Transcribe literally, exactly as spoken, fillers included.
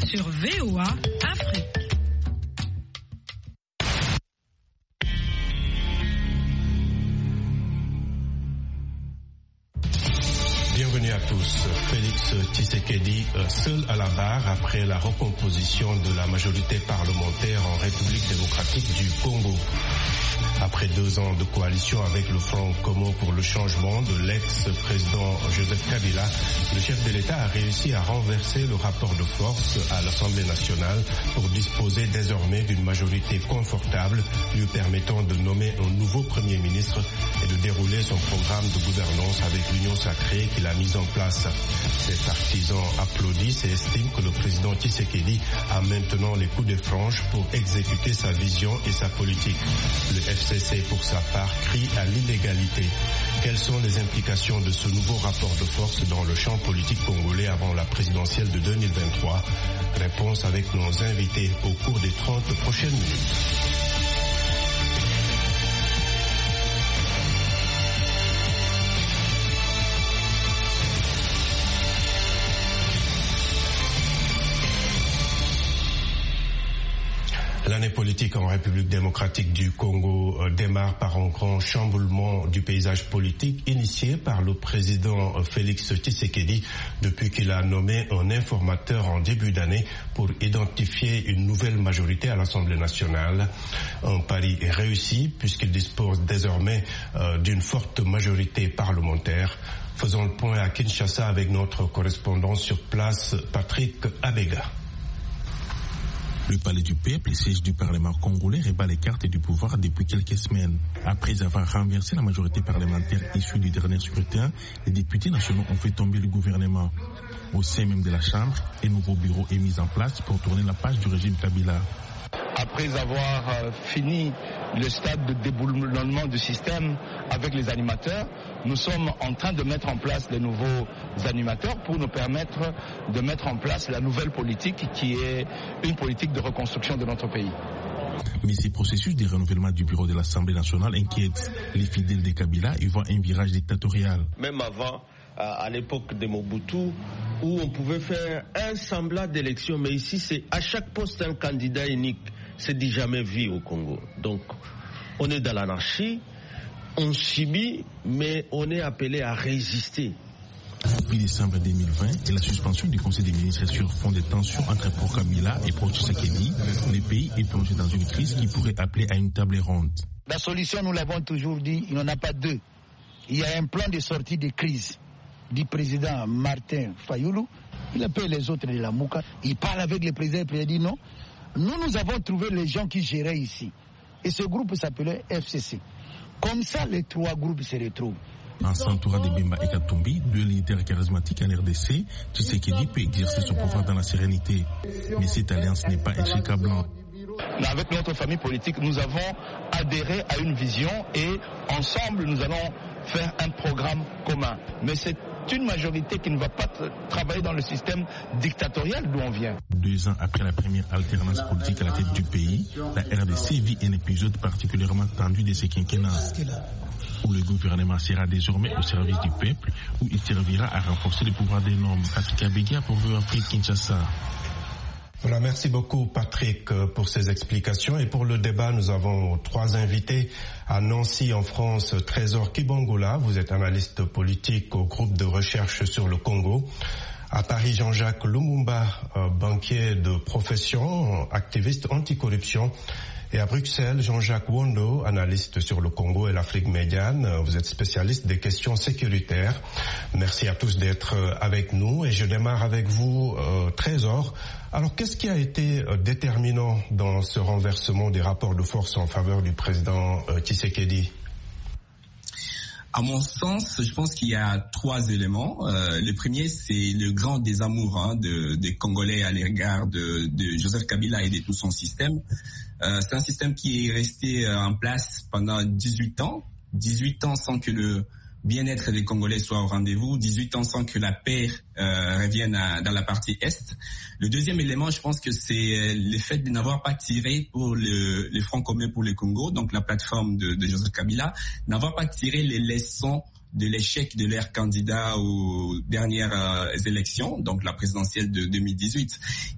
sur V O A Afrique. Bienvenue à tous. Félix Tshisekedi, seul à la barre après la recomposition de la majorité parlementaire en République démocratique du Congo. Après deux ans de coalition avec le Front commun pour le changement de l'ex-président Joseph Kabila, le chef de l'État a réussi à renverser le rapport de force à l'Assemblée nationale pour disposer désormais d'une majorité confortable lui permettant de nommer un nouveau Premier ministre et de dérouler son programme de gouvernance avec l'Union sacrée qu'il a mise en place. Ses partisans applaudissent et estiment que le président Tshisekedi a maintenant les coups de franche pour exécuter sa vision et sa politique. Le F C C, pour sa part, crie à l'illégalité. Quelles sont les implications de ce nouveau rapport de force dans le champ politique congolais avant la présidentielle de deux mille vingt-trois? Réponse avec nos invités au cours des trente prochaines minutes. L'année politique en République démocratique du Congo démarre par un grand chamboulement du paysage politique initié par le président Félix Tshisekedi depuis qu'il a nommé un informateur en début d'année pour identifier une nouvelle majorité à l'Assemblée nationale. Un pari est réussi puisqu'il dispose désormais euh, d'une forte majorité parlementaire. Faisons le point à Kinshasa avec notre correspondant sur place, Patrick Abega. Le palais du peuple, siège du Parlement congolais, rebat les cartes du pouvoir depuis quelques semaines. Après avoir renversé la majorité parlementaire issue du dernier scrutin, les députés nationaux ont fait tomber le gouvernement. Au sein même de la Chambre, un nouveau bureau est mis en place pour tourner la page du régime Kabila. Après avoir euh, fini le stade de déboulonnement du système avec les animateurs, nous sommes en train de mettre en place les nouveaux animateurs pour nous permettre de mettre en place la nouvelle politique qui est une politique de reconstruction de notre pays. Mais ces processus de renouvellement du bureau de l'Assemblée nationale inquiètent les fidèles de Kabila et voient un virage dictatorial. Même avant, à l'époque de Mobutu, où on pouvait faire un semblant d'élection, mais ici c'est à chaque poste un candidat unique. C'est dit jamais vu au Congo. Donc, on est dans l'anarchie, on subit, mais on est appelé à résister. Depuis décembre deux mille vingt et la suspension du Conseil des ministres sur fond de tensions entre pro-Kabila et pro-Tshisekedi, le pays est plongé dans une crise qui pourrait appeler à une table ronde. La solution, nous l'avons toujours dit, il n'y en a pas deux. Il y a un plan de sortie de crise du président Martin Fayoulou. Il appelle les autres de la Mouka. Il parle avec le président et le président dit non. Nous, nous avons trouvé les gens qui géraient ici. Et ce groupe s'appelait F C C. Comme ça, les trois groupes se retrouvent. En s'entourant de Bemba et Katumbi, deux leaders charismatiques en R D C, Tshisekedi peut exercer son pouvoir dans la sérénité. Mais cette alliance n'est pas un chèque à blanc. Avec notre famille politique, nous avons adhéré à une vision et ensemble, nous allons faire un programme commun. Mais c'est une majorité qui ne va pas travailler dans le système dictatorial d'où on vient. Deux ans après la première alternance politique à la tête du pays, la R D C vit un épisode particulièrement tendu de ce quinquennat, où le gouvernement sera désormais au service du peuple, où il servira à renforcer le pouvoir des normes. Patrick Abega pour V O A Afrique Kinshasa. Voilà, merci beaucoup Patrick pour ces explications. Et pour le débat, nous avons trois invités. À Nancy, en France, Trésor Kibongola, vous êtes analyste politique au groupe de recherche sur le Congo. À Paris, Jean-Jacques Lumumba, banquier de profession, activiste anticorruption. Et à Bruxelles, Jean-Jacques Wondo, analyste sur le Congo et l'Afrique médiane. Vous êtes spécialiste des questions sécuritaires. Merci à tous d'être avec nous. Et je démarre avec vous, euh, Trésor. Alors, qu'est-ce qui a été euh, déterminant dans ce renversement des rapports de force en faveur du président euh, Tshisekedi? À mon sens, je pense qu'il y a trois éléments. Euh, le premier, c'est le grand désamour hein, de, des Congolais à l'égard de, de Joseph Kabila et de tout son système. Euh, c'est un système qui est resté euh, en place pendant dix-huit ans. dix-huit ans sans que le bien-être des Congolais soit au rendez-vous. dix-huit ans sans que la paix euh, revienne à, dans la partie Est. Le deuxième élément, je pense que c'est le fait de n'avoir pas tiré pour le, le Front commun pour le Congo, donc la plateforme de, de Joseph Kabila, n'avoir pas tiré les leçons de l'échec de leur candidat aux dernières euh, élections, donc la présidentielle de deux mille dix-huit.